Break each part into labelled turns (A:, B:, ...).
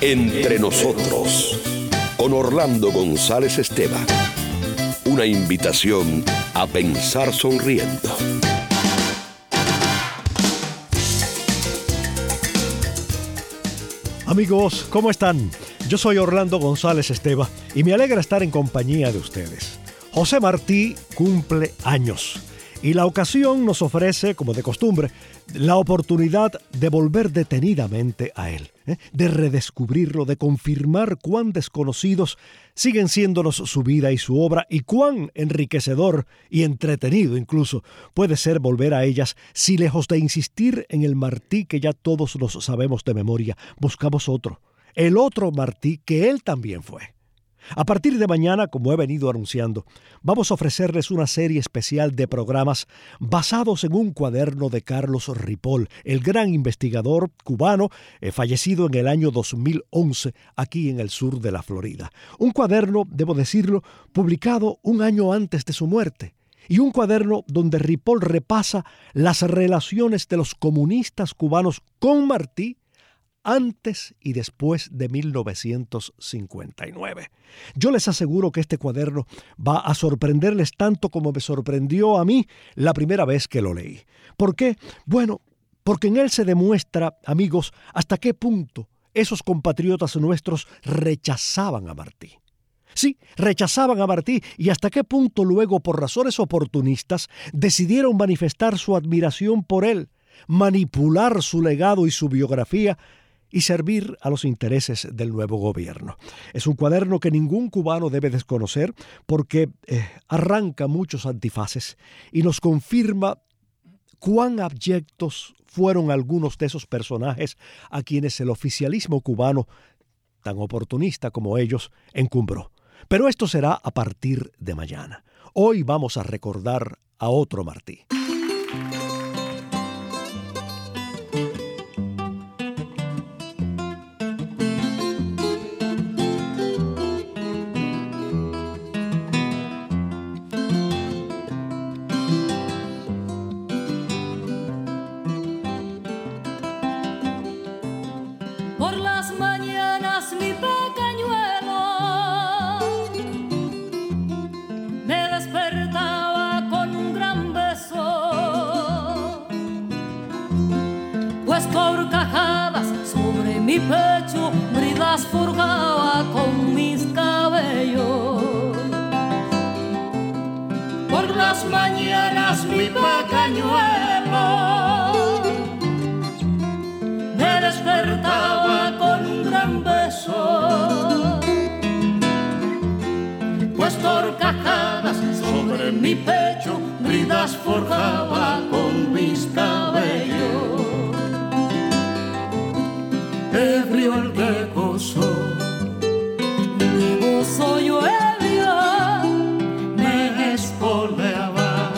A: Entre nosotros, con Orlando González Esteban. Una invitación a pensar sonriendo.
B: Amigos, ¿cómo están? Yo soy Orlando González Esteban y me alegra estar en compañía de ustedes. José Martí cumple años y la ocasión nos ofrece, como de costumbre, la oportunidad de volver detenidamente a él, de redescubrirlo, de confirmar cuán desconocidos siguen siéndonos su vida y su obra y cuán enriquecedor y entretenido incluso puede ser volver a ellas si, lejos de insistir en el Martí que ya todos los sabemos de memoria, buscamos otro, el otro Martí que él también fue. A partir de mañana, como he venido anunciando, vamos a ofrecerles una serie especial de programas basados en un cuaderno de Carlos Ripoll, el gran investigador cubano fallecido en el año 2011 aquí en el sur de la Florida. Un cuaderno, debo decirlo, publicado un año antes de su muerte. Y un cuaderno donde Ripoll repasa las relaciones de los comunistas cubanos con Martí antes y después de 1959. Yo les aseguro que este cuaderno va a sorprenderles tanto como me sorprendió a mí la primera vez que lo leí. ¿Por qué? Bueno, porque en él se demuestra, amigos, hasta qué punto esos compatriotas nuestros rechazaban a Martí. Sí, rechazaban a Martí y hasta qué punto luego, por razones oportunistas, decidieron manifestar su admiración por él, manipular su legado y su biografía y servir a los intereses del nuevo gobierno. Es un cuaderno que ningún cubano debe desconocer porque arranca muchos antifaces y nos confirma cuán abyectos fueron algunos de esos personajes a quienes el oficialismo cubano, tan oportunista como ellos, encumbró. Pero esto será a partir de mañana. Hoy vamos a recordar a otro Martí.
C: Mi pecho bridas forjaba con mis cabellos. Por las mañanas mi pequeñuelo me despertaba con un gran beso, pues horcajadas sobre mi pecho bridas forjaba con mis cabellos. Ebrio el que gozó, mi gozo yo ebrio me espoleaba.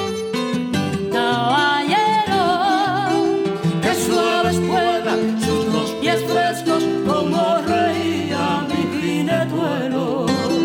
C: Caballero, que suave espuela, sus dos pies frescos, como reía mi jinetuelo.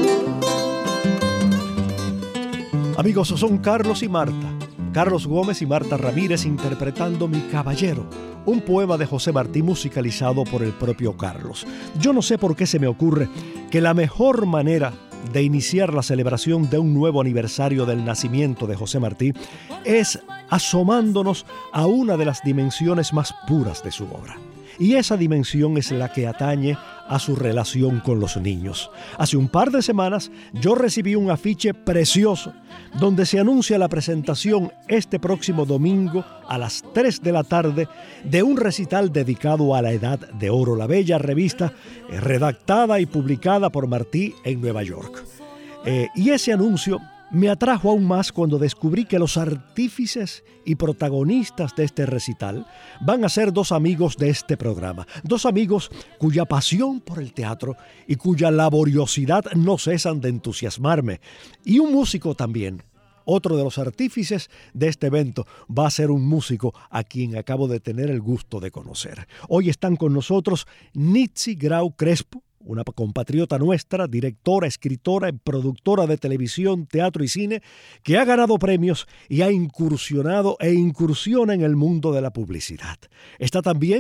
B: Amigos, son Carlos y Marta. Carlos Gómez y Marta Ramírez interpretando Mi Caballero, un poema de José Martí musicalizado por el propio Carlos. Yo no sé por qué se me ocurre que la mejor manera de iniciar la celebración de un nuevo aniversario del nacimiento de José Martí es asomándonos a una de las dimensiones más puras de su obra. Y esa dimensión es la que atañe a su relación con los niños. Hace un par de semanas yo recibí un afiche precioso donde se anuncia la presentación este próximo domingo a las 3 de la tarde de un recital dedicado a la Edad de Oro, la bella revista redactada y publicada por Martí en Nueva York. Y ese anuncio me atrajo aún más cuando descubrí que los artífices y protagonistas de este recital van a ser dos amigos de este programa, dos amigos cuya pasión por el teatro y cuya laboriosidad no cesan de entusiasmarme, y un músico también. Otro de los artífices de este evento va a ser un músico a quien acabo de tener el gusto de conocer. Hoy están con nosotros Nitzi Grau Crespo, una compatriota nuestra, directora, escritora y productora de televisión, teatro y cine, que ha ganado premios y ha incursionado e incursiona en el mundo de la publicidad. Está también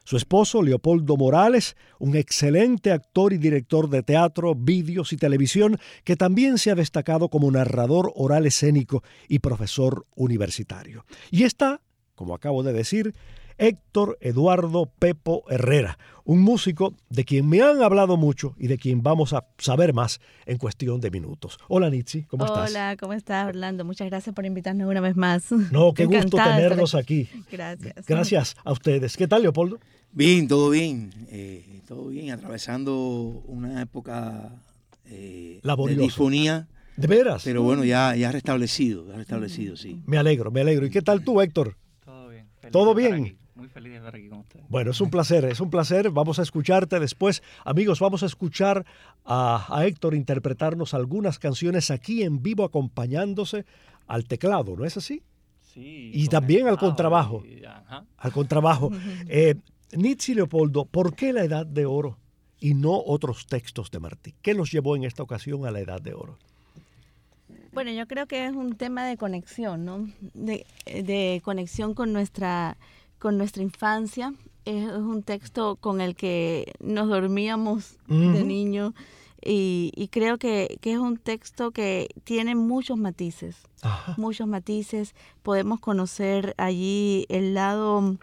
B: Su esposo, Leopoldo Morales, un excelente actor y director de teatro, vídeos y televisión, que también se ha destacado como narrador oral escénico y profesor universitario. Y está, como acabo de decir, Héctor Eduardo Pepo Herrera, un músico de quien me han hablado mucho y de quien vamos a saber más en cuestión de minutos. Hola, Nitzi, ¿cómo estás?
D: Hola, ¿cómo estás, Orlando? Muchas gracias por invitarnos una vez más.
B: No, qué gusto tenerlos aquí.
D: Gracias.
B: Gracias a ustedes. ¿Qué tal, Leopoldo?
E: Bien, todo bien. Todo bien, atravesando una época de disfonía.
B: ¿De veras?
E: Pero bueno, ya restablecido, sí.
B: Me alegro. ¿Y qué tal tú, Héctor?
F: Todo bien.
B: ¿Todo bien?
F: Muy feliz de estar aquí con ustedes.
B: Bueno, es un placer. Vamos a escucharte después. Amigos, vamos a escuchar a Héctor interpretarnos algunas canciones aquí en vivo, acompañándose al teclado, ¿no es así?
F: Sí.
B: Y también al contrabajo. Al contrabajo. Nitzi, Leopoldo, ¿por qué la Edad de Oro y no otros textos de Martí? ¿Qué los llevó en esta ocasión a la Edad de Oro?
D: Bueno, yo creo que es un tema de conexión, ¿no? De conexión con nuestra infancia. Es un texto con el que nos dormíamos de niño y creo que es un texto que tiene muchos matices. Ajá. Muchos matices. Podemos conocer allí el lado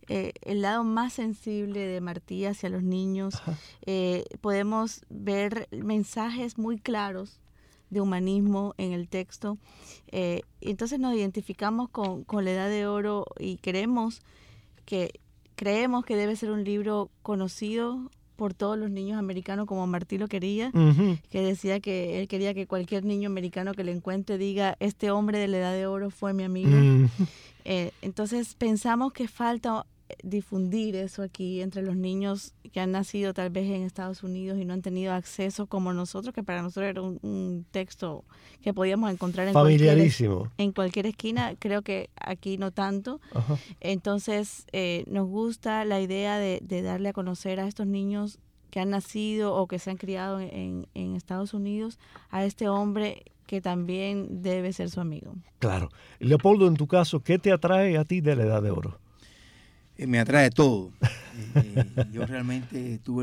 D: más sensible de Martí hacia los niños. Podemos ver mensajes muy claros de humanismo en el texto. Entonces nos identificamos con la Edad de Oro y creemos que debe ser un libro conocido por todos los niños americanos como Martí lo quería, que decía que él quería que cualquier niño americano que le encuentre diga, este hombre de la Edad de Oro fue mi amigo. Entonces pensamos que falta difundir eso aquí entre los niños que han nacido tal vez en Estados Unidos y no han tenido acceso como nosotros, que para nosotros era un texto que podíamos encontrar en cualquier esquina. Creo que aquí no tanto. Ajá. Entonces nos gusta la idea de darle a conocer a estos niños que han nacido o que se han criado en Estados Unidos a este hombre que también debe ser su amigo. Claro.
B: Leopoldo, en tu caso, ¿qué te atrae a ti de la Edad de Oro?
E: Me atrae todo. Yo realmente tuve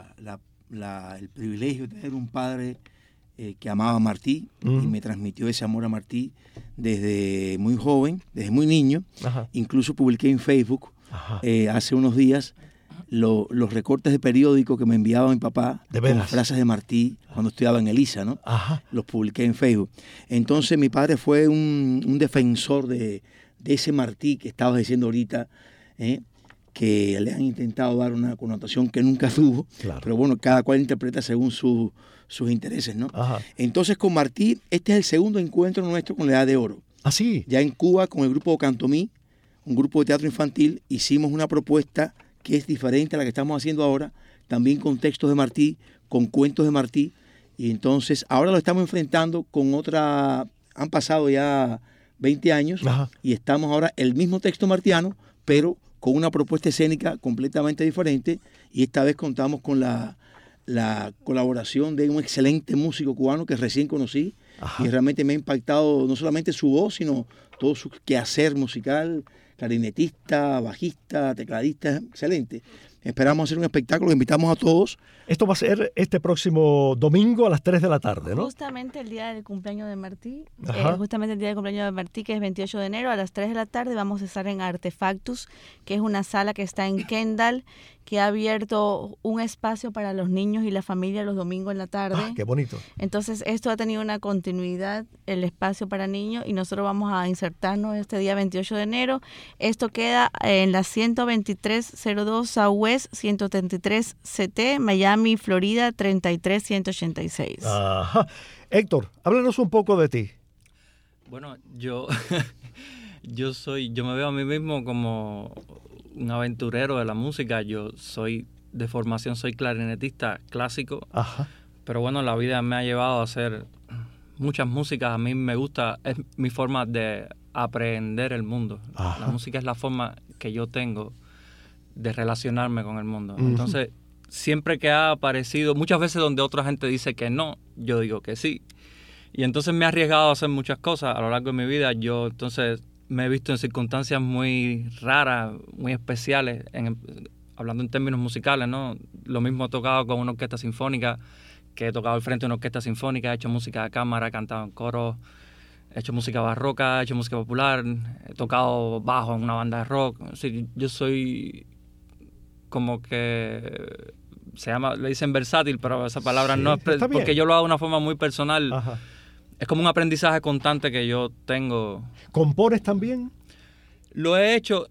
E: el privilegio de tener un padre que amaba a Martí y me transmitió ese amor a Martí desde muy joven, desde muy niño. Ajá. Incluso publiqué en Facebook hace unos días los recortes de periódico que me enviaba mi papá con frases de Martí cuando estudiaba en Elisa, ¿no? Ajá. Los publiqué en Facebook. Entonces mi padre fue un defensor de ese Martí que estabas diciendo ahorita, que le han intentado dar una connotación que nunca tuvo, claro. Pero bueno, cada cual interpreta según sus intereses, ¿no? Ajá. Entonces con Martí, este es el segundo encuentro nuestro con la Edad de Oro.
B: ¿Ah, sí?
E: Ya en Cuba, con el grupo Cantomí, un grupo de teatro infantil, hicimos una propuesta que es diferente a la que estamos haciendo ahora, también con textos de Martí, con cuentos de Martí, y entonces ahora lo estamos enfrentando con otra, han pasado ya 20 años, ajá, y estamos ahora el mismo texto martiano, pero con una propuesta escénica completamente diferente, y esta vez contamos con la colaboración de un excelente músico cubano que recién conocí. Ajá. Y realmente me ha impactado no solamente su voz, sino todo su quehacer musical, clarinetista, bajista, tecladista, excelente. Esperamos hacer un espectáculo que invitamos a todos.
B: Esto va a ser este próximo domingo a las 3 de la tarde, ¿no?
D: Justamente el día del cumpleaños de Martí, que es 28 de enero, a las 3 de la tarde vamos a estar en Artefactus, que es una sala que está en Kendall, que ha abierto un espacio para los niños y la familia los domingos en la tarde.
B: ¡Ah, qué bonito! Entonces
D: esto ha tenido una continuidad, el espacio para niños, y nosotros vamos a insertarnos este día 28 de enero. Esto queda en la 12302 Southwest 133 CT, Miami, Florida 33186.
B: Ajá. Héctor, háblanos un poco de ti.
F: Bueno, yo me veo a mí mismo como un aventurero de la música. Yo soy de formación, soy clarinetista clásico. Ajá. Pero bueno, la vida me ha llevado a hacer muchas músicas. A mí me gusta, es mi forma de aprender el mundo. Ajá. La música es la forma que yo tengo de relacionarme con el mundo. Uh-huh. Entonces, siempre que ha aparecido, muchas veces donde otra gente dice que no, yo digo que sí. Y entonces me he arriesgado a hacer muchas cosas a lo largo de mi vida. Yo entonces me he visto en circunstancias muy raras, muy especiales, hablando en términos musicales, ¿no? Lo mismo he tocado con una orquesta sinfónica, que he tocado al frente de una orquesta sinfónica, he hecho música de cámara, he cantado en coros, he hecho música barroca, he hecho música popular, he tocado bajo en una banda de rock. Sí, yo soy como que le dicen versátil, pero esa palabra no es porque yo lo hago de una forma muy personal. Ajá. Es como un aprendizaje constante que yo tengo.
B: ¿Compones también?
F: Lo he hecho,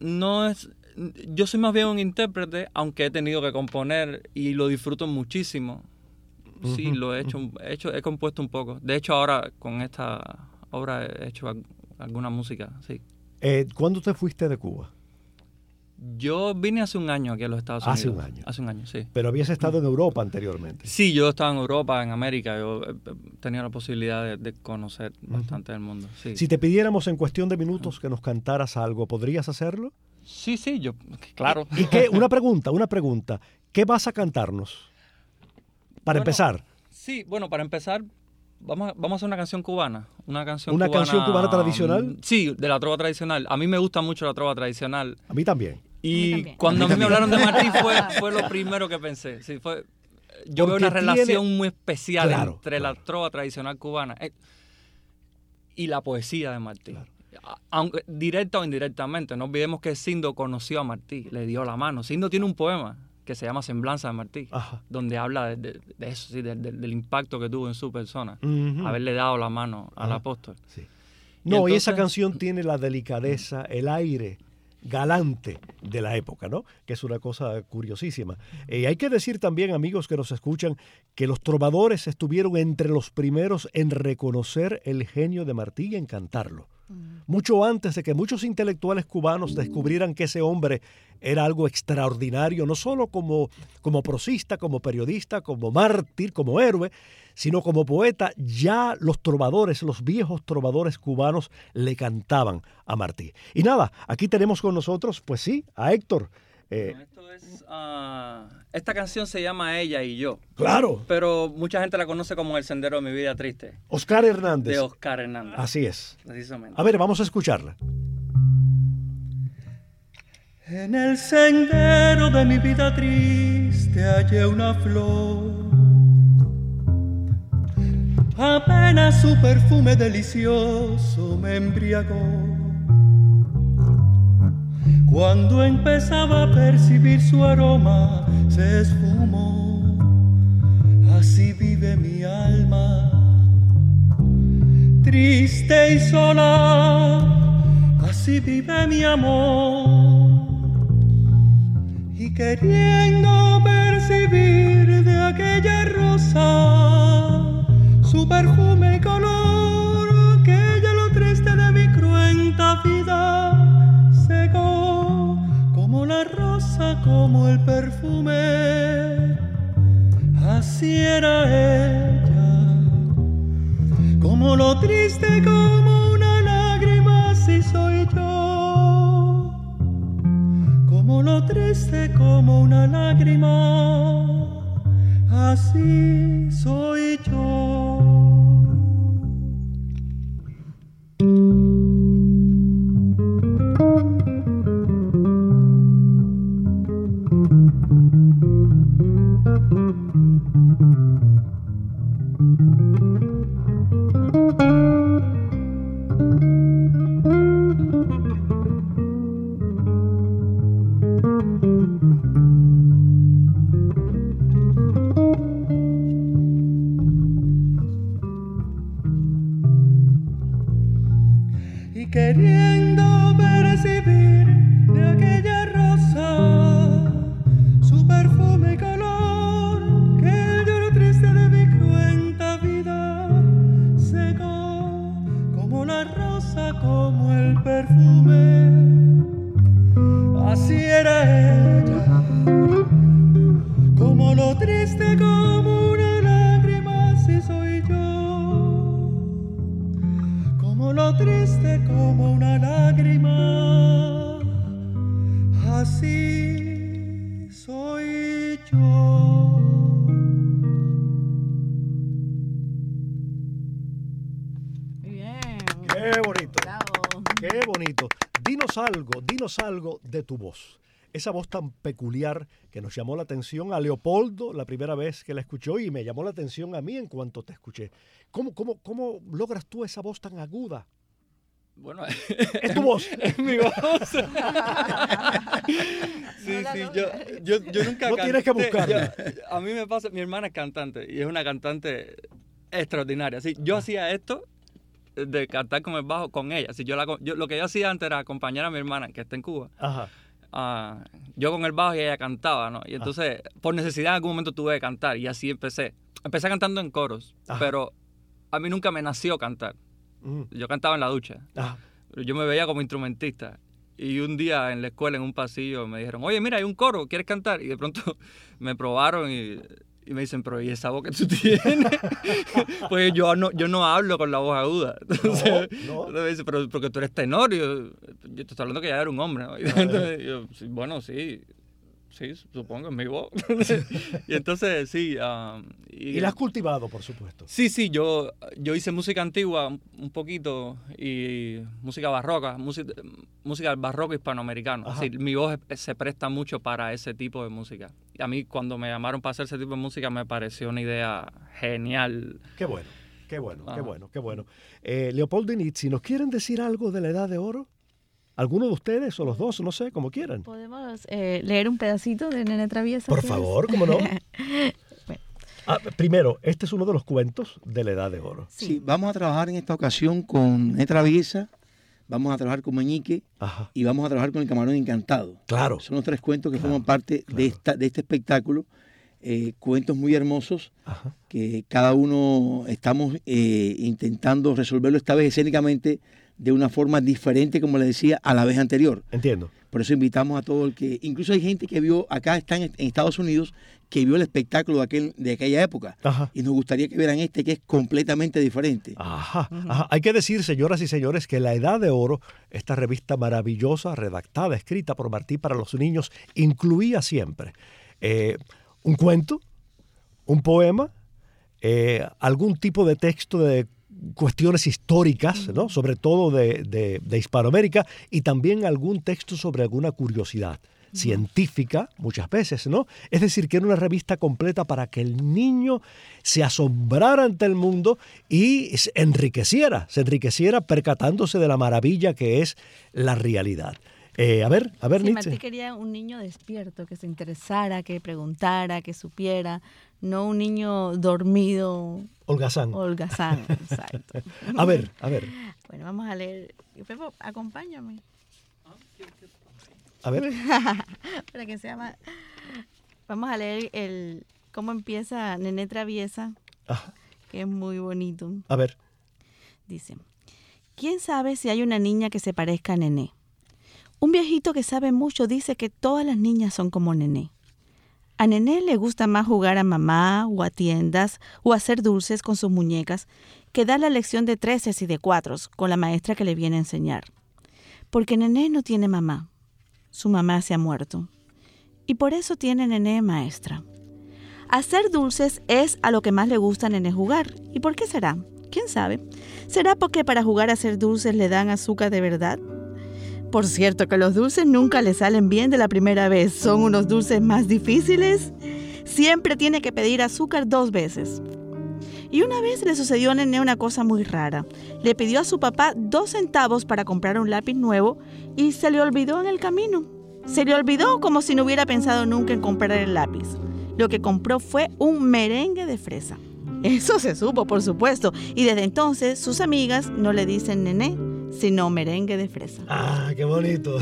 F: yo soy más bien un intérprete, aunque he tenido que componer y lo disfruto muchísimo. Sí, lo he compuesto un poco. De hecho, ahora con esta obra he hecho alguna música, sí.
B: ¿Cuándo te fuiste de Cuba?
F: Yo vine hace un año aquí a los Estados Unidos.
B: ¿Hace un año?
F: Hace un año, sí.
B: ¿Pero habías estado en Europa anteriormente?
F: Sí, yo estaba en Europa, en América. Yo he tenido la posibilidad de conocer bastante del mundo. Sí.
B: Si te pidiéramos en cuestión de minutos que nos cantaras algo, ¿podrías hacerlo?
F: Sí, yo, claro.
B: ¿Y qué? Una pregunta. ¿Qué vas a cantarnos? Para empezar.
F: Sí, bueno, para empezar, vamos a hacer una canción cubana. ¿Una canción
B: cubana tradicional?
F: Sí, de la trova tradicional. A mí me gusta mucho la trova tradicional.
B: A mí también.
F: Y cuando a mí me hablaron de Martí fue lo primero que pensé. Sí, yo veo una relación muy especial entre la trova tradicional cubana y la poesía de Martí. Claro. Aunque, directa o indirectamente. No olvidemos que Sindo conoció a Martí, le dio la mano. Sindo tiene un poema que se llama Semblanza de Martí, donde habla de eso, sí, del impacto que tuvo en su persona, haberle dado la mano al apóstol.
B: Sí. No, y esa canción tiene la delicadeza, el aire galante de la época, ¿no? Que es una cosa curiosísima. Hay que decir también, amigos que nos escuchan, que los trovadores estuvieron entre los primeros en reconocer el genio de Martí y en cantarlo. Mucho antes de que muchos intelectuales cubanos descubrieran que ese hombre era algo extraordinario, no solo como prosista, como periodista, como mártir, como héroe, sino como poeta. Ya los trovadores, los viejos trovadores cubanos le cantaban a Martí. Y nada, aquí tenemos con nosotros, pues sí, a Héctor.
F: Esta canción se llama Ella y Yo.
B: Claro.
F: Pero mucha gente la conoce como El Sendero de mi Vida Triste.
B: Oscar Hernández.
F: De Oscar Hernández.
B: Así es.
F: Precisamente.
B: A ver, vamos a escucharla.
C: En el sendero de mi vida triste hallé una flor. Apenas su perfume delicioso me embriagó. Cuando empezaba a percibir su aroma, se esfumó. Así vive mi alma, triste y sola. Así vive mi amor. Y queriendo percibir de aquella rosa su perfume y color, que ella lo triste de mi cruenta vida secó, como la rosa, como el perfume. Así era ella, como lo triste, como una lágrima, así soy yo, como lo triste, como una lágrima, así soy yo. Queriendo percibir de aquella rosa su perfume y color, que el lloro triste de mi cruenta vida secó, como la rosa, como el perfume. Así era ella, como lo triste, como una lágrima, así soy yo, como lo triste, como una lágrima, así soy yo.
D: Bien.
B: Qué bonito.
D: Bravo.
B: Qué bonito. Dinos algo de tu voz. esa voz tan peculiar que nos llamó la atención a Leopoldo la primera vez que la escuchó y me llamó la atención a mí en cuanto te escuché. ¿Cómo logras tú esa voz tan aguda?
F: Bueno,
B: es tu voz.
F: Es mi voz. Sí, yo nunca
B: no tienes que buscarla.
F: A mí me pasa, mi hermana es cantante y es una cantante extraordinaria. Sí, yo hacía esto de cantar con el bajo con ella. Sí, lo que yo hacía antes era acompañar a mi hermana que está en Cuba.
B: Ajá.
F: Yo con el bajo y ella cantaba, ¿no? Y entonces, por necesidad en algún momento tuve que cantar y así empecé. Empecé cantando en coros, pero a mí nunca me nació cantar. Yo cantaba en la ducha. Yo me veía como instrumentista. Y un día en la escuela, en un pasillo, me dijeron, oye, mira, hay un coro, ¿quieres cantar? Y de pronto me probaron y me dicen, pero ¿y esa voz que tú tienes? Pues yo no hablo con la voz aguda. Entonces, me dicen, pero porque tú eres tenor. Y yo te estoy hablando que ya era un hombre, ¿no? Y entonces, yo, bueno, sí, supongo, es mi voz. Y entonces, sí.
B: Y la has cultivado, por supuesto.
F: Sí, yo hice música antigua un poquito y música barroca, música del barroco hispanoamericano. Sí, mi voz se presta mucho para ese tipo de música. Y a mí, cuando me llamaron para hacer ese tipo de música, me pareció una idea genial.
B: Qué bueno. Leopoldo y Nitzi, ¿nos quieren decir algo de la Edad de Oro? ¿Alguno de ustedes o los dos? No sé, como quieran.
D: ¿Podemos leer un pedacito de Nené Traviesa?
B: Por favor, ¿cómo no? Bueno. Primero, este es uno de los cuentos de la Edad de Oro.
E: Sí, vamos a trabajar en esta ocasión con Nené Traviesa, vamos a trabajar con Meñique y vamos a trabajar con El Camarón Encantado.
B: Claro.
E: Son los 3 cuentos que forman parte de este espectáculo. Cuentos muy hermosos que cada uno estamos intentando resolverlo esta vez escénicamente de una forma diferente, como les decía, a la vez anterior.
B: Entiendo.
E: Por eso invitamos a todo el que... Incluso hay gente que vio, acá está en Estados Unidos, que vio el espectáculo de aquella época. Y nos gustaría que vieran que es completamente diferente.
B: Hay que decir, señoras y señores, que La Edad de Oro, esta revista maravillosa, redactada, escrita por Martí para los niños, incluía siempre un cuento, un poema, algún tipo de texto de cuestiones históricas, ¿no? Sobre todo de Hispanoamérica, y también algún texto sobre alguna curiosidad científica, muchas veces, ¿no? Es decir, que era una revista completa para que el niño se asombrara ante el mundo y se enriqueciera percatándose de la maravilla que es la realidad. A ver,
D: sí,
B: Nietzsche.
D: Martí quería un niño despierto, que se interesara, que preguntara, que supiera, no un niño dormido.
B: Holgazán,
D: exacto.
B: A ver.
D: Bueno, vamos a leer. Pepo, acompáñame.
B: A ver.
D: Para que sea más... Vamos a leer cómo empieza Nené Traviesa, que es muy bonito.
B: A ver.
D: Dice, ¿quién sabe si hay una niña que se parezca a Nené? Un viejito que sabe mucho dice que todas las niñas son como Nené. A Nené le gusta más jugar a mamá o a tiendas o hacer dulces con sus muñecas que dar la lección de 13 y de 4 con la maestra que le viene a enseñar. Porque Nené no tiene mamá. Su mamá se ha muerto. Y por eso tiene Nené maestra. Hacer dulces es a lo que más le gusta a Nené jugar. ¿Y por qué será? ¿Quién sabe? ¿Será porque para jugar a hacer dulces le dan azúcar de verdad? Por cierto que los dulces nunca le salen bien de la primera vez. Son unos dulces más difíciles. Siempre tiene que pedir azúcar 2 veces. Y una vez le sucedió a Nené una cosa muy rara. Le pidió a su papá 2 centavos para comprar un lápiz nuevo y se le olvidó en el camino. Se le olvidó como si no hubiera pensado nunca en comprar el lápiz. Lo que compró fue un merengue de fresa. Eso se supo, por supuesto. Y desde entonces sus amigas no le dicen Nené, sino merengue de fresa.
B: ¡Qué bonito!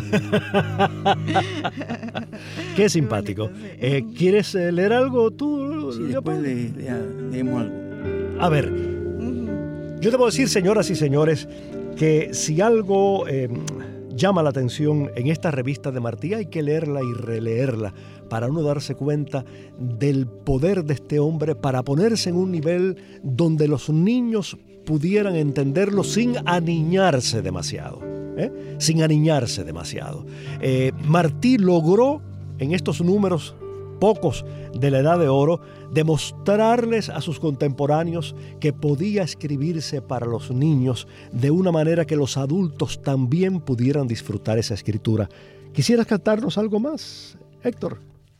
B: ¡Qué simpático! ¿Quieres leer algo tú?
E: Sí, después leemos algo.
B: A ver, yo debo decir, señoras y señores, que si algo llama la atención en esta revista de Martí, hay que leerla y releerla para uno darse cuenta del poder de este hombre para ponerse en un nivel donde los niños pudieran entenderlo sin aniñarse demasiado. Martí logró en estos números pocos de la Edad de Oro demostrarles a sus contemporáneos que podía escribirse para los niños de una manera que los adultos también pudieran disfrutar esa escritura ¿Quisieras cantarnos algo más, Héctor?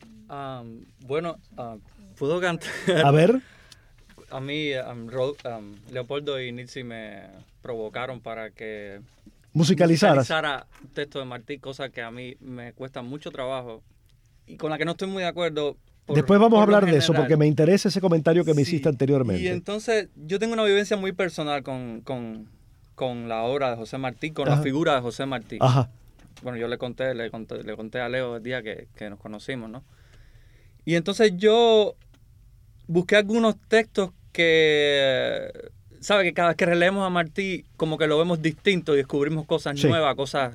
F: Puedo cantar.
B: A ver.
F: A mí, Leopoldo y Nitsi me provocaron para que musicalizara texto de Martí, cosa que a mí me cuesta mucho trabajo y con la que no estoy muy de acuerdo.
B: Después vamos a hablar de eso, porque me interesa ese comentario que me hiciste anteriormente.
F: Y entonces yo tengo una vivencia muy personal con la obra de José Martí, con la figura de José Martí.
B: Ajá.
F: Bueno, yo le conté a Leo el día que nos conocimos, ¿no? Y entonces yo busqué algunos textos que, ¿sabe? Que cada vez que releemos a Martí, como que lo vemos distinto y descubrimos cosas nuevas, cosas...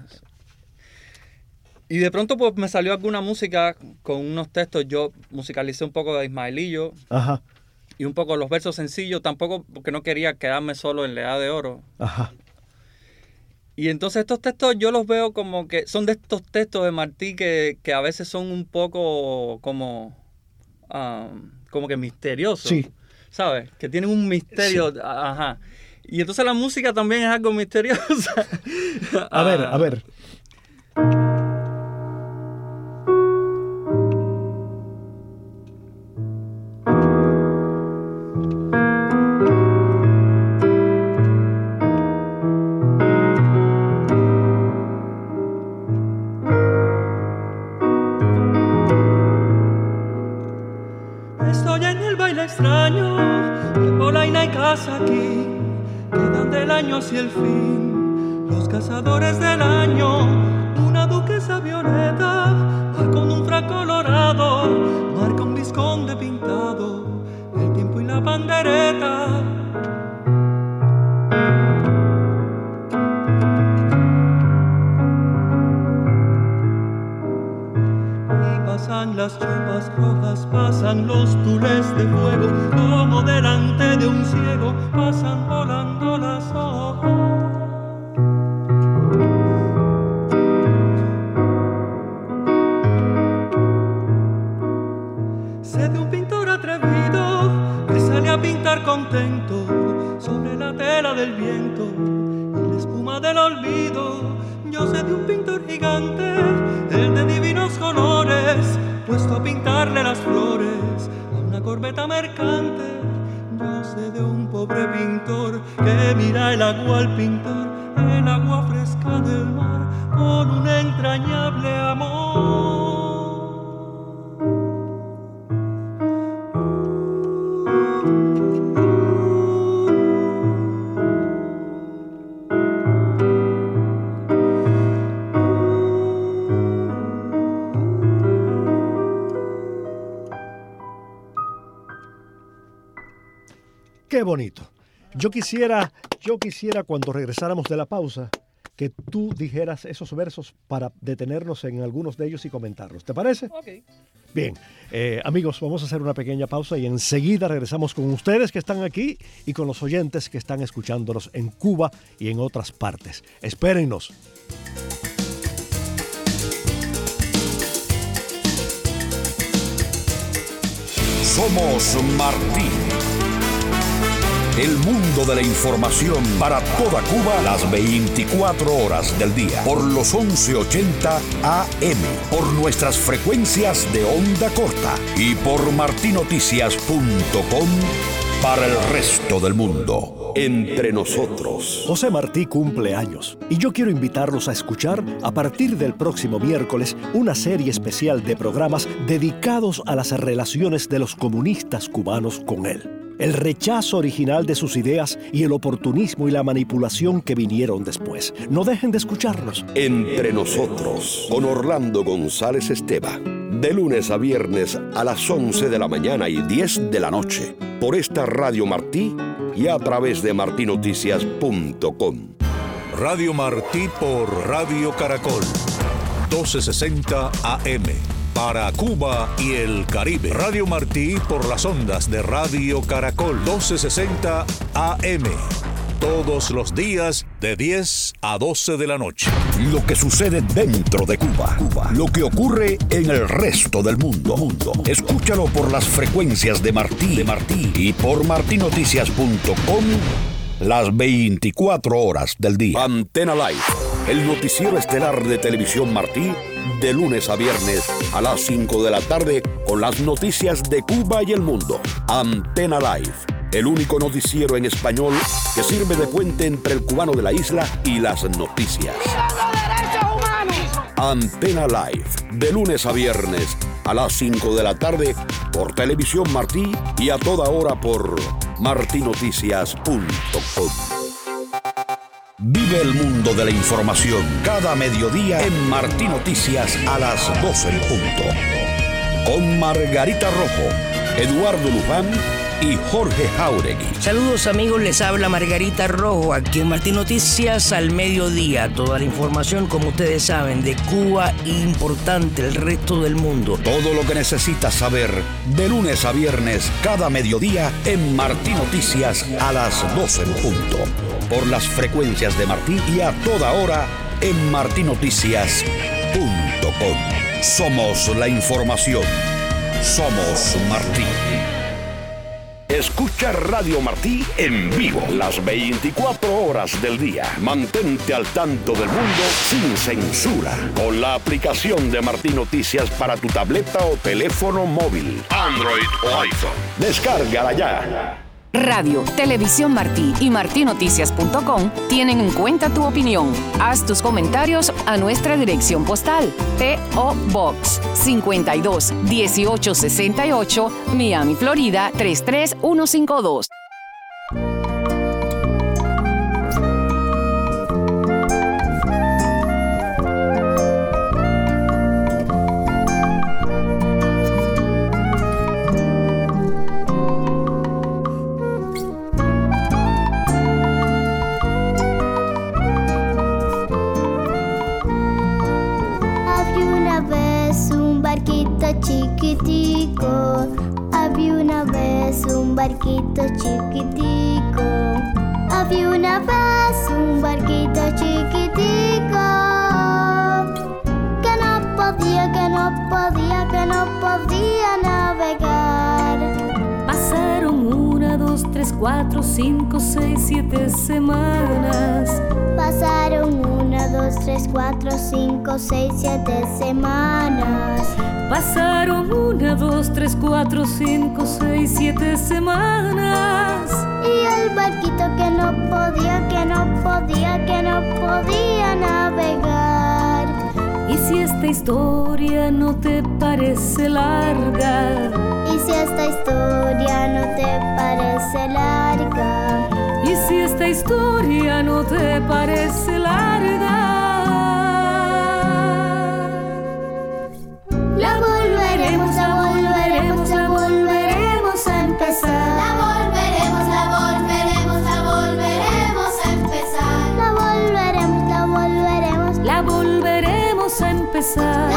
F: Y de pronto pues me salió alguna música con unos textos. Yo musicalicé un poco de Ismaelillo.
B: Ajá.
F: Y un poco los versos sencillos, tampoco porque no quería quedarme solo en Leá de Oro. Ajá. Y entonces estos textos yo los veo como que son de estos textos de Martí que a veces son un poco como que misteriosos. Sí. ¿Sabes? Que tienen un misterio. Sí. Ajá. Y entonces la música también es algo misteriosa.
B: A ver.
C: Aquí quedan del año hacia el fin los cazadores del año, una duquesa violeta, va con un frac colorado, marca un vizconde pintado, el tiempo y la pandereta. Y pasan las chupas rojas, pasan los tules de fuego, como delante de un ciego, pasan volando las hojas. Sé de un pintor atrevido que sale a pintar contento sobre la tela del viento y la espuma del olvido. Yo sé de un pintor gigante, el de divinos colores, puesto a pintarle las flores a una corbeta mercante. Yo sé de un pobre pintor que mira el agua al pintar, el agua fresca del mar, con un entrañable amor.
B: Qué bonito. Yo quisiera cuando regresáramos de la pausa que tú dijeras esos versos para detenernos en algunos de ellos y comentarlos. ¿Te parece?
F: Ok.
B: Bien, amigos, vamos a hacer una pequeña pausa y enseguida regresamos con ustedes que están aquí y con los oyentes que están escuchándonos en Cuba y en otras partes. Espérennos.
A: Somos Martí. El mundo de la información para toda Cuba las 24 horas del día. Por los 1180 AM. Por nuestras frecuencias de onda corta. Y por martinoticias.com para el resto del mundo. Entre nosotros.
B: José Martí cumple años y yo quiero invitarlos a escuchar a partir del próximo miércoles una serie especial de programas dedicados a las relaciones de los comunistas cubanos con él. El rechazo original de sus ideas y el oportunismo y la manipulación que vinieron después. No dejen de escucharnos.
A: Entre nosotros, con Orlando González Esteva. De lunes a viernes a las 11 de la mañana y 10 de la noche. Por esta Radio Martí y a través de martinoticias.com.
G: Radio Martí por Radio Caracol. 1260 AM. Para Cuba y el Caribe. Radio Martí por las ondas de Radio Caracol 1260 AM. Todos los días de 10 a 12 de la noche.
A: Lo que sucede dentro de Cuba. Lo que ocurre en el resto del mundo. Escúchalo por las frecuencias de Martí y por martinoticias.com las 24 horas del día. Antena Live. el noticiero estelar de Televisión Martí, de lunes a viernes a las 5 de la tarde con las noticias de Cuba y el mundo. Antena Live, el único noticiero en español que sirve de puente entre el cubano de la isla y las noticias. Antena Live, de lunes a viernes a las 5 de la tarde por Televisión Martí y a toda hora por martinoticias.com. Vive el mundo de la información cada mediodía en Martí Noticias a las 12 en punto. Con Margarita Rojo, Eduardo Luján y Jorge Jauregui.
H: Saludos amigos, les habla Margarita Rojo aquí en Martí Noticias al mediodía. Toda la información, como ustedes saben, de Cuba e importante el resto del mundo.
A: Todo lo que necesitas saber de lunes a viernes cada mediodía en Martí Noticias a las 12 en punto. Por las frecuencias de Martí y a toda hora en martinoticias.com. Somos la información. Somos Martí. Escucha Radio Martí en vivo las 24 horas del día. Mantente al tanto del mundo sin censura con la aplicación de Martí Noticias para tu tableta o teléfono móvil, Android o iPhone. Descárgala ya.
I: Radio, Televisión Martí y martinoticias.com tienen en cuenta tu opinión. Haz tus comentarios a nuestra dirección postal. P.O. Box 52 1868, Miami, Florida 33152.
J: Chiquitico, había una vez un barquito chiquitico. Había una vez un barquito chiquitico que no podía navegar.
K: Pasaron 1, 2, 3, 4, 5, 6, 7 semanas.
J: Pasaron 1, 2, 3, 4, 5, 6, 7 semanas.
K: Pasaron 1, 2, 3, 4, 5, 6, 7 semanas.
J: Y el barquito que no podía navegar.
K: Y si esta historia no te parece larga,
J: y si esta historia no te parece larga,
K: y si esta historia no te parece larga,
J: la volveremos a empezar. La volveremos a empezar. La
K: volveremos a empezar.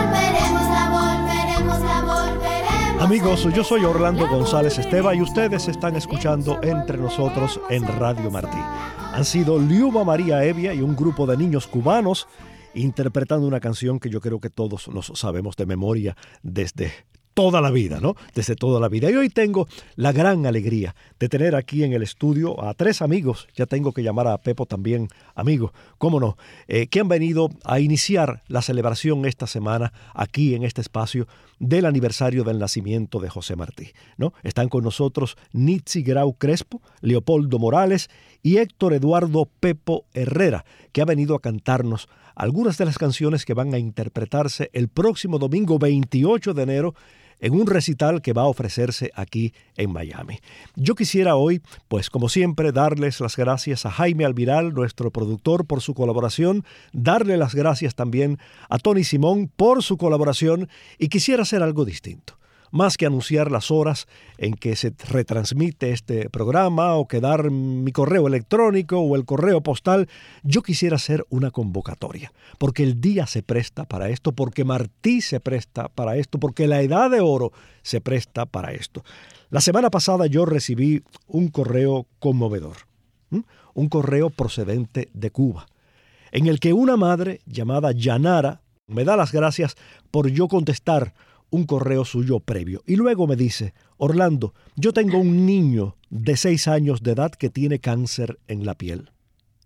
B: Amigos, yo soy Orlando González Esteva y ustedes están escuchando Entre Nosotros en Radio Martí. Han sido Liuba María Evia y un grupo de niños cubanos interpretando una canción que yo creo que todos nos sabemos de memoria desde toda la vida, ¿no? Desde toda la vida. Y hoy tengo la gran alegría de tener aquí en el estudio a 3 amigos, ya tengo que llamar a Pepo también amigo, cómo no, que han venido a iniciar la celebración esta semana aquí en este espacio del aniversario del nacimiento de José Martí, ¿no? Están con nosotros Nitzi Grau Crespo, Leopoldo Morales y Héctor Eduardo Pepo Herrera, que ha venido a cantarnos algunas de las canciones que van a interpretarse el próximo domingo 28 de enero en un recital que va a ofrecerse aquí en Miami. Yo quisiera hoy, pues como siempre, darles las gracias a Jaime Alviral, nuestro productor, por su colaboración, darle las gracias también a Tony Simón por su colaboración y quisiera hacer algo distinto. Más que anunciar las horas en que se retransmite este programa o que dar mi correo electrónico o el correo postal, yo quisiera hacer una convocatoria, porque el día se presta para esto, porque Martí se presta para esto, porque la Edad de Oro se presta para esto. La semana pasada yo recibí un correo conmovedor, un correo procedente de Cuba, en el que una madre llamada Yanara me da las gracias por yo contestar un correo suyo previo. Y luego me dice: Orlando, yo tengo un niño de 6 años de edad que tiene cáncer en la piel.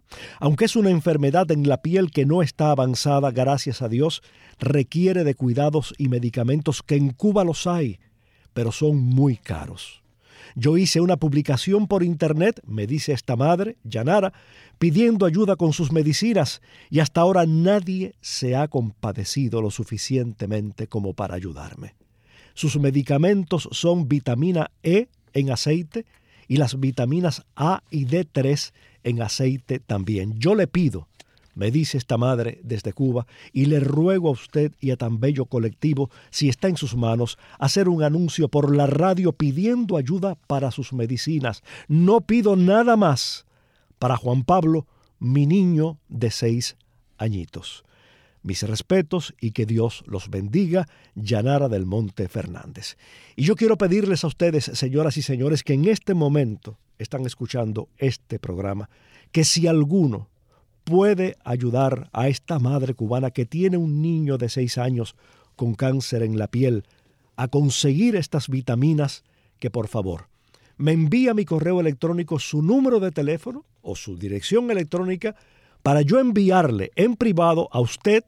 B: Aunque es una enfermedad en la piel que no está avanzada, gracias a Dios, requiere de cuidados y medicamentos que en Cuba los hay, pero son muy caros. Yo hice una publicación por internet, me dice esta madre, Yanara, pidiendo ayuda con sus medicinas y hasta ahora nadie se ha compadecido lo suficientemente como para ayudarme. Sus medicamentos son vitamina E en aceite y las vitaminas A y D3 en aceite también. Yo le pido, me dice esta madre desde Cuba, y le ruego a usted y a tan bello colectivo, si está en sus manos, hacer un anuncio por la radio pidiendo ayuda para sus medicinas. No pido nada más para Juan Pablo, mi niño de 6 añitos. Mis respetos y que Dios los bendiga, Yanara del Monte Fernández. Y yo quiero pedirles a ustedes, señoras y señores, que en este momento están escuchando este programa, que si alguno puede ayudar a esta madre cubana que tiene un niño de 6 años con cáncer en la piel a conseguir estas vitaminas, que por favor me envía a mi correo electrónico su número de teléfono o su dirección electrónica para yo enviarle en privado a usted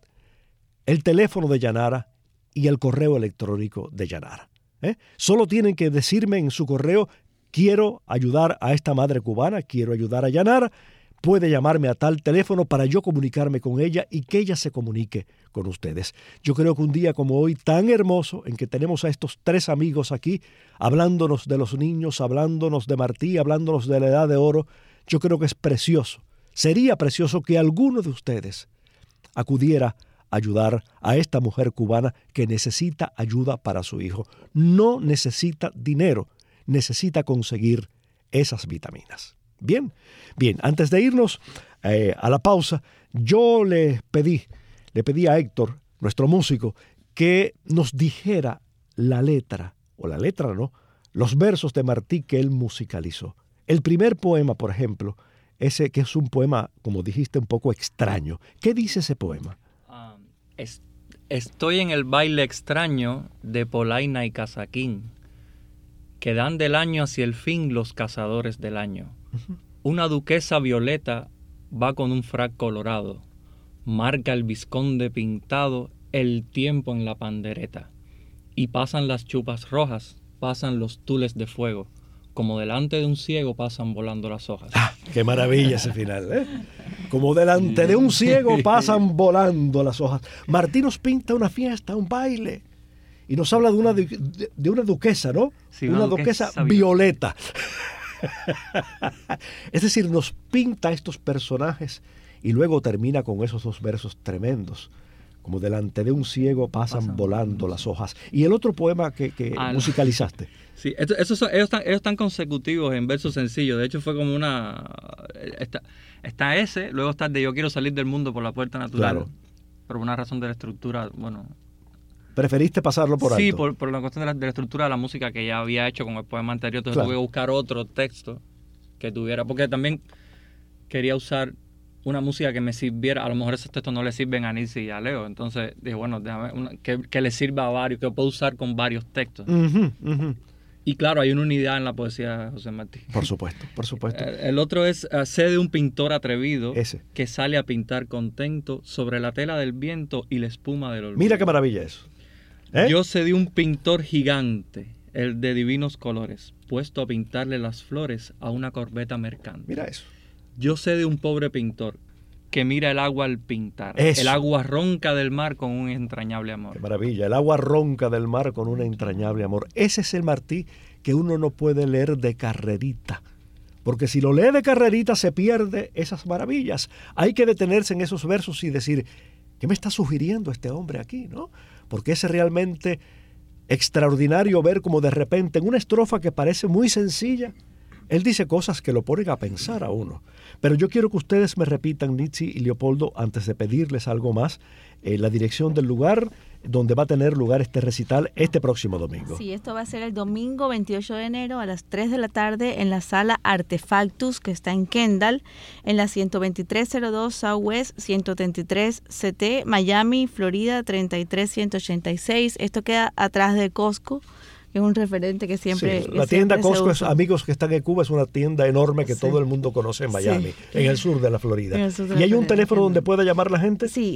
B: el teléfono de Yanara y el correo electrónico de Yanara. Solo tienen que decirme en su correo: quiero ayudar a esta madre cubana, quiero ayudar a Yanara. Puede llamarme a tal teléfono para yo comunicarme con ella y que ella se comunique con ustedes. Yo creo que un día como hoy, tan hermoso, en que tenemos a estos 3 amigos aquí, hablándonos de los niños, hablándonos de Martí, hablándonos de la Edad de Oro, yo creo que es precioso. Sería precioso que alguno de ustedes acudiera a ayudar a esta mujer cubana que necesita ayuda para su hijo. No necesita dinero, necesita conseguir esas vitaminas. Bien, antes de irnos a la pausa, yo le pedí a Héctor, nuestro músico, que nos dijera los versos de Martí que él musicalizó. El primer poema, por ejemplo, ese que es un poema, como dijiste, un poco extraño. ¿Qué dice ese poema?
F: Estoy en el baile extraño de Polaina y Casaquín, que dan del año hacia el fin los cazadores del año. Una duquesa violeta va con un frac colorado, marca el vizconde pintado el tiempo en la pandereta, y pasan las chupas rojas, pasan los tules de fuego, como delante de un ciego pasan volando las hojas.
B: ¡Qué maravilla ese final! Como delante de un ciego pasan volando las hojas. Martí nos pinta una fiesta, un baile, y nos habla de una duquesa, ¿no?
F: Sí,
B: una duquesa violeta. Es decir, nos pinta estos personajes y luego termina con esos 2 versos tremendos. Como delante de un ciego pasan volando las hojas. Y el otro poema que musicalizaste.
F: Sí, ellos están consecutivos en versos sencillos. De hecho, fue como una... Está ese, luego está el de Yo quiero salir del mundo por la puerta natural. Claro. Por una razón de la estructura, bueno...
B: ¿Preferiste pasarlo por alto?
F: Sí, por la cuestión de la estructura de la música que ya había hecho con el poema anterior. Entonces tuve que buscar otro texto que tuviera... Porque también quería usar una música que me sirviera. A lo mejor esos textos no le sirven a Nilsi y a Leo. Entonces dije, bueno, déjame que le sirva a varios, que puedo usar con varios textos. Y claro, hay una unidad en la poesía de José Martí.
B: Por supuesto.
F: El otro es sé de un pintor atrevido que sale a pintar contento sobre la tela del viento y la espuma del olvido.
B: Mira qué maravilla eso.
F: Yo sé de un pintor gigante, el de divinos colores, puesto a pintarle las flores a una corbeta mercante.
B: Mira eso.
F: Yo sé de un pobre pintor que mira el agua al pintar. Eso. El agua ronca del mar con un entrañable amor.
B: Qué maravilla, el agua ronca del mar con un entrañable amor. Ese es el Martí que uno no puede leer de carrerita. Porque si lo lee de carrerita se pierde esas maravillas. Hay que detenerse en esos versos y decir, ¿qué me está sugiriendo este hombre aquí, no? Porque es realmente extraordinario ver como de repente en una estrofa que parece muy sencilla, él dice cosas que lo ponen a pensar a uno. Pero yo quiero que ustedes me repitan, Nitsi y Leopoldo, antes de pedirles algo más, la dirección del lugar donde va a tener lugar este recital este próximo domingo.
D: Sí, esto va a ser el domingo 28 de enero a las 3 de la tarde en la sala Artefactus, que está en Kendall, en la 12302 Southwest 133 CT, Miami, Florida 33186. Esto queda atrás de Costco. es un referente que siempre...
B: Sí, la tienda Costco, amigos que están en Cuba, es una tienda enorme que todo el mundo conoce en Miami, en el sur de la Florida. ¿Y hay un teléfono donde pueda llamar la gente?
D: Sí,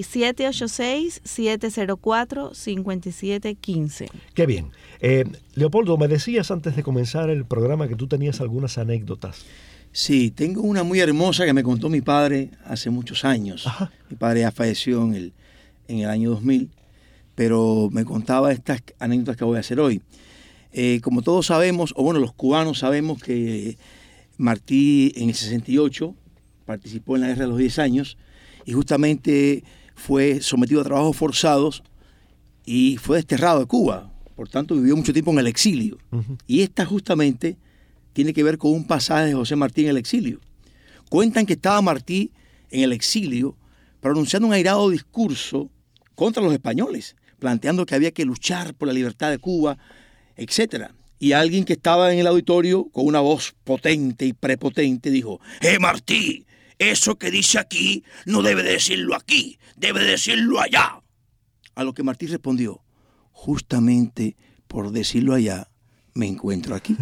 D: 786-704-5715.
B: Qué bien. Leopoldo, me decías antes de comenzar el programa que tú tenías algunas anécdotas.
E: Sí, tengo una muy hermosa que me contó mi padre hace muchos años. Ajá. Mi padre ya falleció en el año 2000, pero me contaba estas anécdotas que voy a hacer hoy. Como todos sabemos, o bueno, los cubanos sabemos que Martí en el 68 participó en la Guerra de los 10 años y justamente fue sometido a trabajos forzados y fue desterrado de Cuba. Por tanto, vivió mucho tiempo en el exilio. Uh-huh. Y esta justamente tiene que ver con un pasaje de José Martí en el exilio. Cuentan que estaba Martí en el exilio pronunciando un airado discurso contra los españoles, planteando que había que luchar por la libertad de Cuba, etc. Y alguien que estaba en el auditorio con una voz potente y prepotente dijo: Martí, eso que dice aquí no debe decirlo aquí, debe decirlo allá. A lo que Martí respondió: justamente por decirlo allá me encuentro aquí.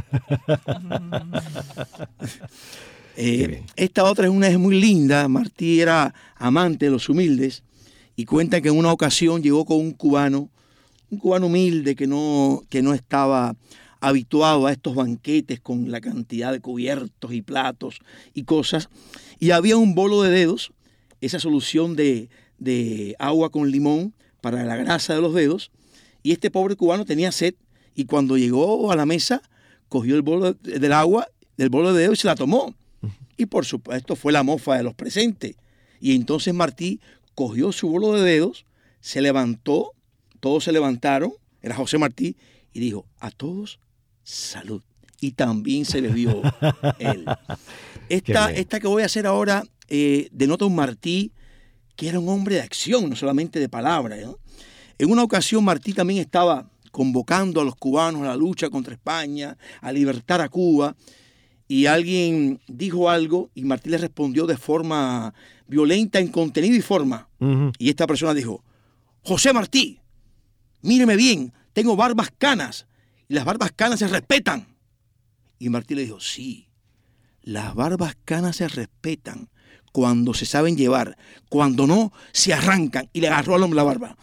E: Esta otra es muy linda. Martí era amante de los humildes y cuenta que en una ocasión llegó con un cubano humilde que no estaba habituado a estos banquetes con la cantidad de cubiertos y platos y cosas, y había un bolo de dedos, esa solución de agua con limón para la grasa de los dedos, y este pobre cubano tenía sed, y cuando llegó a la mesa cogió el bolo del agua, del bolo de dedos, y se la tomó. Y por supuesto fue la mofa de los presentes. Y entonces Martí cogió su bolo de dedos, se levantó, todos se levantaron, era José Martí, y dijo: a todos, salud. Y también se bebió él. Esta que voy a hacer ahora denota un Martí que era un hombre de acción, no solamente de palabra, ¿no? En una ocasión Martí también estaba convocando a los cubanos a la lucha contra España, a libertar a Cuba, y alguien dijo algo y Martí le respondió de forma violenta en contenido y forma. Uh-huh. Y esta persona dijo: José Martí, míreme bien, tengo barbas canas y las barbas canas se respetan. Y Martí le dijo: sí, las barbas canas se respetan cuando se saben llevar, cuando no, se arrancan. Y le agarró al hombre la barba.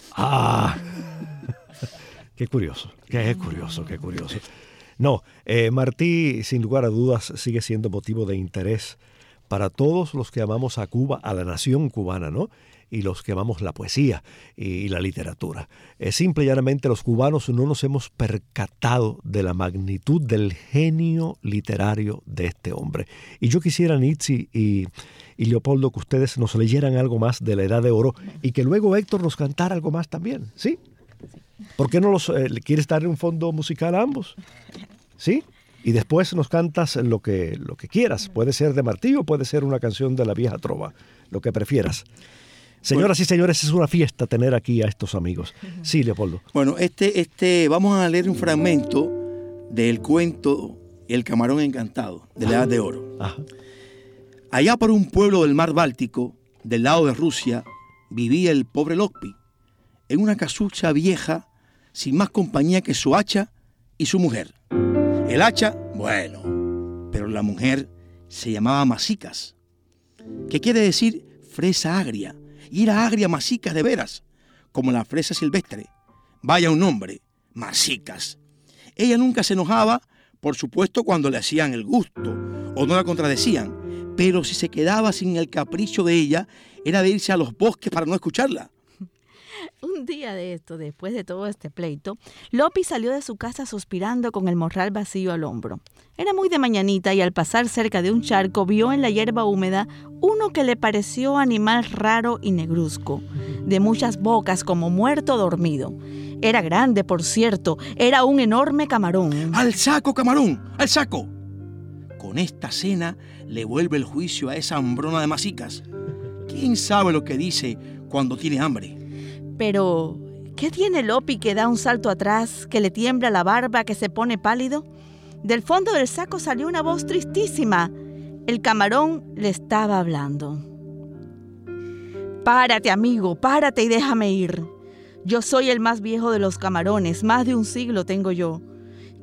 B: Qué curioso. No, Martí, sin lugar a dudas, sigue siendo motivo de interés para todos los que amamos a Cuba, a la nación cubana, ¿no? Y los que amamos la poesía y la literatura. Simple y llanamente los cubanos no nos hemos percatado de la magnitud del genio literario de este hombre. Y yo quisiera, Nitzi y Leopoldo, que ustedes nos leyeran algo más de la Edad de Oro y que luego Héctor nos cantara algo más también, ¿sí? ¿Por qué no quieres dar un fondo musical a ambos? ¿Sí? Y después nos cantas lo que quieras. Puede ser de Martí o puede ser una canción de la vieja trova, lo que prefieras. Señoras y señores, es una fiesta tener aquí a estos amigos. Sí, Leopoldo.
E: Bueno, vamos a leer un fragmento del cuento El camarón encantado, de la Edad de Oro. Ajá. Allá por un pueblo del mar Báltico, del lado de Rusia, vivía el pobre Lokpi, en una casucha vieja, sin más compañía que su hacha y su mujer. El hacha, bueno, pero la mujer se llamaba Masicas, que quiere decir fresa agria, y era agria Masicas de veras, como la fresa silvestre. Vaya un nombre, Masicas. Ella nunca se enojaba, por supuesto, cuando le hacían el gusto o no la contradecían, pero si se quedaba sin el capricho de ella, era de irse a los bosques para no escucharla.
D: Un día de esto, después de todo este pleito, Lopi salió de su casa suspirando con el morral vacío al hombro. Era muy de mañanita y al pasar cerca de un charco vio en la hierba húmeda uno que le pareció animal raro y negruzco, de muchas bocas como muerto dormido. Era grande, por cierto, era un enorme camarón.
E: ¡Al saco, camarón! ¡Al saco! Con esta cena le vuelve el juicio a esa hambrona de Masicas. ¿Quién sabe lo que dice cuando tiene hambre?
D: Pero, ¿qué tiene Lopi que da un salto atrás, que le tiembla la barba, que se pone pálido? Del fondo del saco salió una voz tristísima. El camarón le estaba hablando. Párate, amigo, párate y déjame ir. Yo soy el más viejo de los camarones, más de un siglo tengo yo.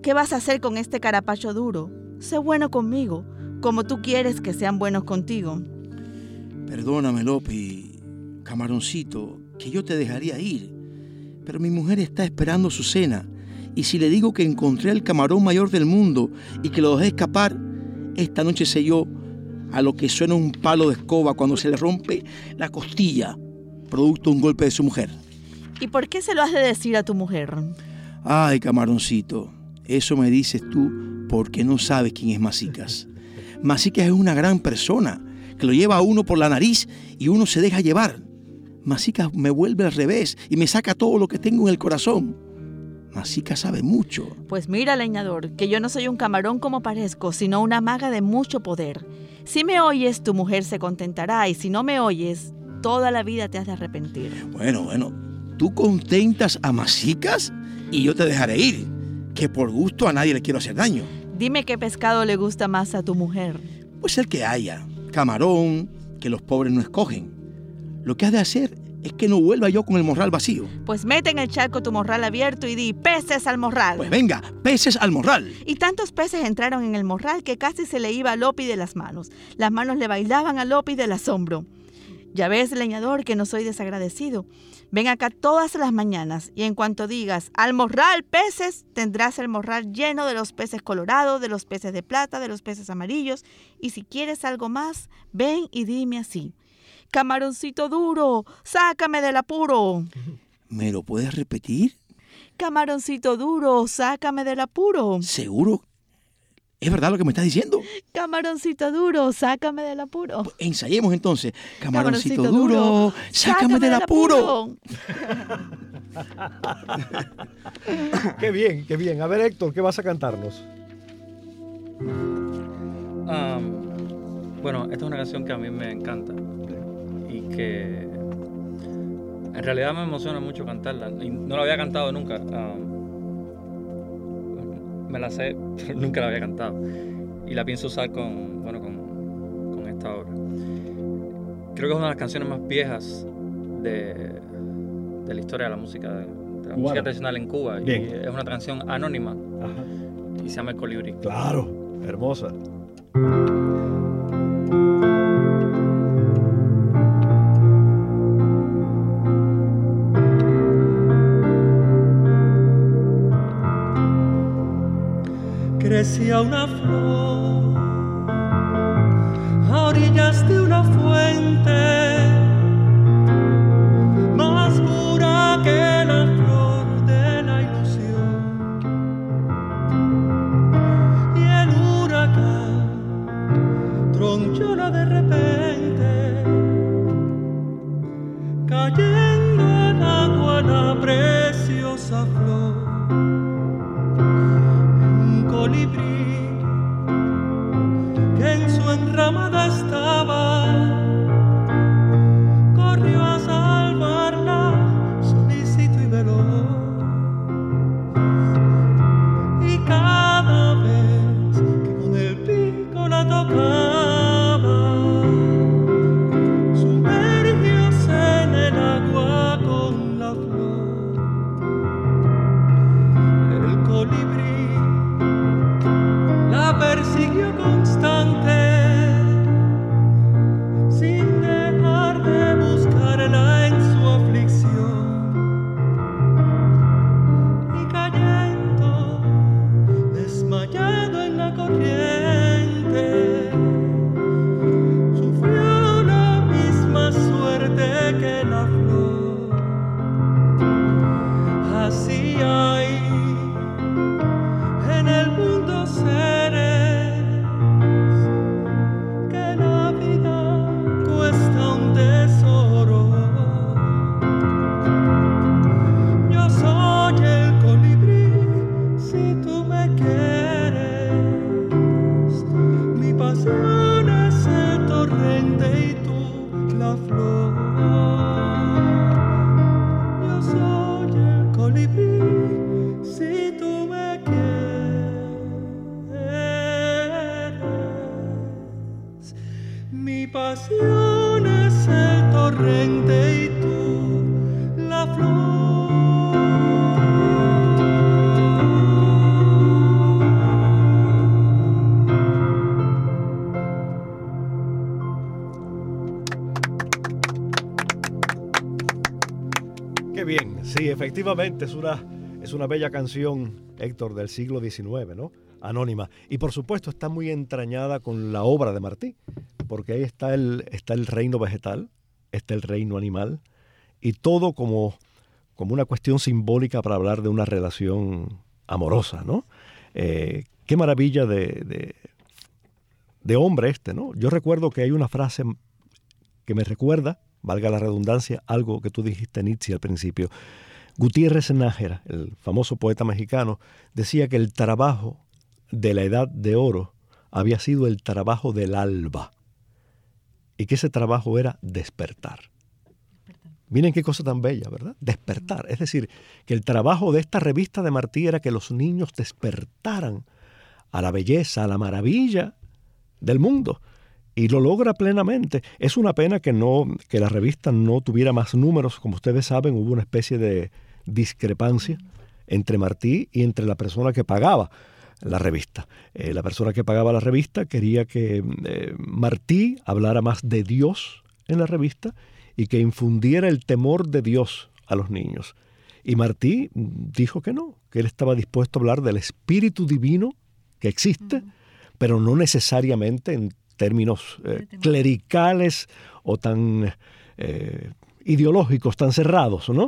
D: ¿Qué vas a hacer con este carapacho duro? Sé bueno conmigo, como tú quieres que sean buenos contigo.
E: Perdóname, Lopi, camaroncito, que yo te dejaría ir, pero mi mujer está esperando su cena, y si le digo que encontré el camarón mayor del mundo y que lo dejé escapar, esta noche sé yo a lo que suena un palo de escoba cuando se le rompe la costilla, producto de un golpe de su mujer.
D: ¿Y por qué se lo has de decir a tu mujer?
E: Ay, camaroncito, eso me dices tú porque no sabes quién es Masicas. Masicas es una gran persona que lo lleva a uno por la nariz y uno se deja llevar. Masicas me vuelve al revés y me saca todo lo que tengo en el corazón. Masicas sabe mucho.
D: Pues mira, leñador, que yo no soy un camarón como parezco, sino una maga de mucho poder. Si me oyes, tu mujer se contentará, y si no me oyes, toda la vida te has de arrepentir.
E: Bueno, tú contentas a Masicas y yo te dejaré ir, que por gusto a nadie le quiero hacer daño.
D: Dime qué pescado le gusta más a tu mujer.
E: Pues el que haya, camarón, que los pobres no escogen. Lo que has de hacer es que no vuelva yo con el morral vacío.
D: Pues mete en el charco tu morral abierto y di, peces al morral.
E: Pues venga, peces al morral.
D: Y tantos peces entraron en el morral que casi se le iba a Lopi de las manos. Las manos le bailaban a Lopi del asombro. Ya ves, leñador, que no soy desagradecido. Ven acá todas las mañanas y en cuanto digas, al morral peces, tendrás el morral lleno de los peces colorados, de los peces de plata, de los peces amarillos. Y si quieres algo más, ven y dime así. Camaroncito duro, sácame del apuro.
E: ¿Me lo puedes repetir?
D: Camaroncito duro, sácame del apuro.
E: ¿Seguro? ¿Es verdad lo que me estás diciendo?
D: Camaroncito duro, sácame del apuro.
E: Pues ensayemos entonces. Camaroncito duro, sácame del apuro.
B: Qué bien, qué bien. A ver, Héctor, ¿qué vas a cantarnos?
F: Bueno, esta es una canción que a mí me encanta y que en realidad me emociona mucho cantarla. Y no la había cantado nunca. Me la sé, pero nunca la había cantado. Y la pienso usar con esta obra. Creo que es una de las canciones más viejas de la historia de la música, música tradicional en Cuba. Bien. Y es una canción anónima. Ajá. Y se llama El Colibrí.
B: Claro, hermosa.
C: Crecía una flor a orillas de una fuente, más pura que la flor de la ilusión. Y el huracán tronchóla de repente, cayendo en agua la preciosa flor. Colibrí que en su enramada estaba, corrió a salvarla solícito y veloz. Y cada vez que con el pico la tocaba, sumergióse en el agua con la flor. El colibrí la persiguió constante, sin dejar de buscarla en su aflicción. Y cayendo, desmayado en la corriente, sufrió la misma suerte que la flor. Así hay en el mundo seres que la vida cuesta un tesoro. Yo soy el colibrí, si tú me quieres. Mi pasión es el torrente y tú la flor. Yo soy el colibrí, si tú me quieres. Mi pasión es el torrente y tú la flor.
B: efectivamente es una bella canción, Héctor, del siglo XIX, ¿no? Anónima. Y por supuesto está muy entrañada con la obra de Martí, porque ahí está el reino vegetal, está el reino animal, y todo como una cuestión simbólica para hablar de una relación amorosa, ¿no? Qué maravilla de hombre ¿no? Yo recuerdo que hay una frase que me recuerda, valga la redundancia, algo que tú dijiste, Nietzsche, al principio. Gutiérrez Nájera, el famoso poeta mexicano, decía que el trabajo de la Edad de Oro había sido el trabajo del alba y que ese trabajo era despertar. Miren qué cosa tan bella, ¿verdad? Despertar. Es decir, que el trabajo de esta revista de Martí era que los niños despertaran a la belleza, a la maravilla del mundo. Y lo logra plenamente. Es una pena que la revista no tuviera más números. Como ustedes saben, hubo una especie de discrepancia entre Martí y entre la persona que pagaba la revista. La persona que pagaba la revista quería que Martí hablara más de Dios en la revista y que infundiera el temor de Dios a los niños. Y Martí dijo que no, que él estaba dispuesto a hablar del espíritu divino que existe, pero no necesariamente en términos clericales o tan ideológicos, tan cerrados, ¿no?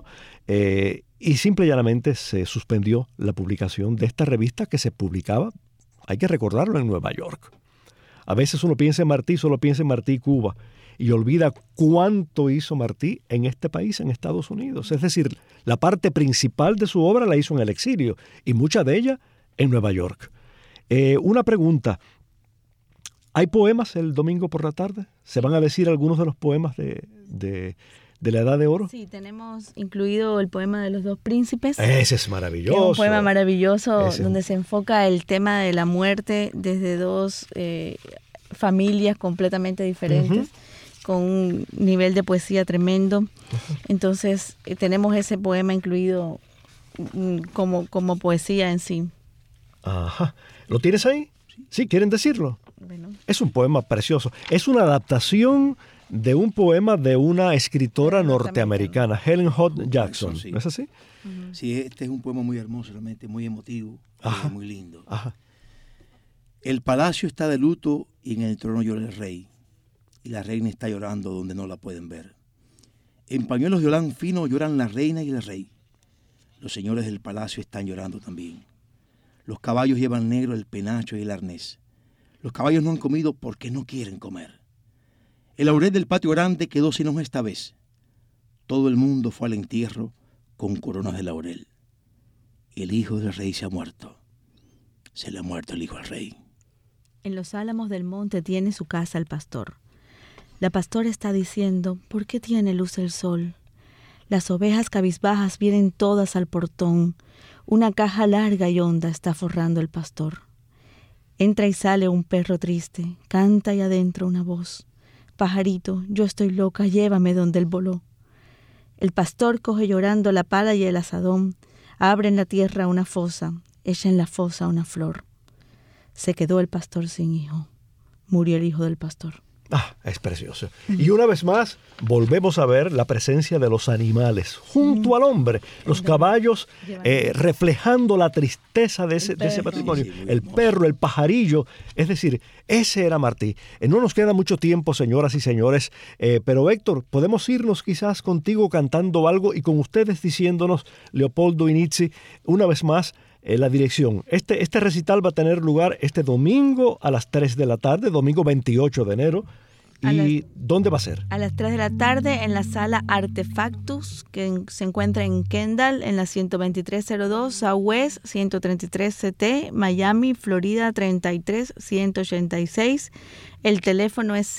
B: Y simple y llanamente se suspendió la publicación de esta revista que se publicaba, hay que recordarlo, en Nueva York. A veces uno piensa en Martí, solo piensa en Martí y Cuba, y olvida cuánto hizo Martí en este país, en Estados Unidos. Es decir, la parte principal de su obra la hizo en el exilio, y mucha de ella en Nueva York. Una pregunta. ¿Hay poemas el domingo por la tarde? ¿Se van a decir algunos de los poemas de la Edad de Oro?
D: Sí, tenemos incluido el poema de los dos príncipes.
B: Ese es maravilloso.
D: Es un poema maravilloso donde se enfoca el tema de la muerte desde dos familias completamente diferentes, con un nivel de poesía tremendo. Entonces, tenemos ese poema incluido como poesía en sí.
B: Ajá. ¿Lo tienes ahí? Sí, ¿quieren decirlo?
D: Bueno.
B: Es un poema precioso. Es una adaptación de un poema de una escritora norteamericana, Helen Hunt Jackson.
E: Sí.
B: ¿No es así?
E: Sí, este es un poema muy hermoso, realmente muy emotivo, muy lindo.
B: Ajá.
E: El palacio está de luto y en el trono llora el rey, y la reina está llorando donde no la pueden ver. En pañuelos de holán fino lloran la reina y el rey. Los señores del palacio están llorando también. Los caballos llevan negro el penacho y el arnés. Los caballos no han comido porque no quieren comer. El laurel del patio grande quedó sin hoja esta vez. Todo el mundo fue al entierro con coronas de laurel. El hijo del rey se ha muerto. Se le ha muerto el hijo al rey.
D: En los álamos del monte tiene su casa el pastor. La pastora está diciendo, ¿por qué tiene luz el sol? Las ovejas cabizbajas vienen todas al portón. Una caja larga y honda está forrando el pastor. Entra y sale un perro triste, canta y adentro una voz. Pajarito, yo estoy loca, llévame donde él voló. El pastor coge llorando la pala y el azadón, abre en la tierra una fosa, echa en la fosa una flor. Se quedó el pastor sin hijo, murió el hijo del pastor.
B: Es precioso. Y una vez más, volvemos a ver la presencia de los animales junto al hombre. Los caballos reflejando la tristeza de ese patrimonio. Sí, el perro, el pajarillo. Es decir, ese era Martí. No nos queda mucho tiempo, señoras y señores, pero Héctor, podemos irnos quizás contigo cantando algo y con ustedes diciéndonos, Leopoldo y Nietzsche, una vez más, la dirección. Este recital va a tener lugar este domingo a las 3 de la tarde, domingo 28 de enero. ¿Y dónde va a ser?
D: A las 3 de la tarde en la sala Artefactus, que se encuentra en Kendall, en la 12302 Southwest 133 CT, Miami, Florida 33186. El teléfono es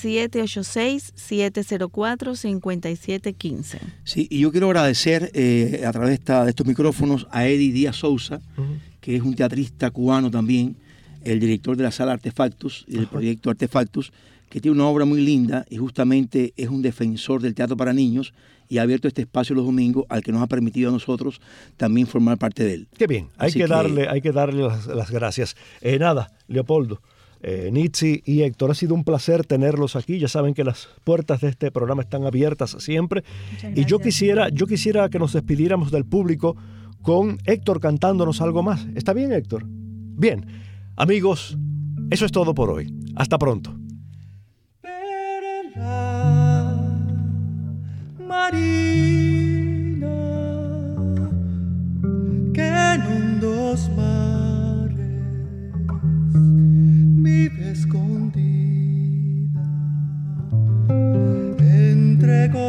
D: 786-704-5715.
E: Sí, y yo quiero agradecer a través de estos micrófonos a Eddie Díaz Sousa, que es un teatrista cubano también, el director de la sala Artefactus y del proyecto Artefactus, que tiene una obra muy linda y justamente es un defensor del teatro para niños y ha abierto este espacio los domingos al que nos ha permitido a nosotros también formar parte de él.
B: Qué bien, hay que darle las gracias. Nada, Leopoldo, Nitzi y Héctor, ha sido un placer tenerlos aquí. Ya saben que las puertas de este programa están abiertas siempre. Y yo quisiera que nos despidiéramos del público con Héctor cantándonos algo más. ¿Está bien, Héctor? Bien. Amigos, eso es todo por hoy. Hasta pronto.
C: Marina, que en hondos mares vive escondida entre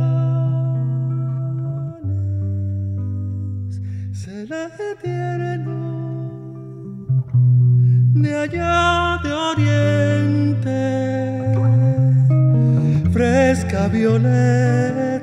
C: corales, se la tierno de allá de oriente, fresca violeta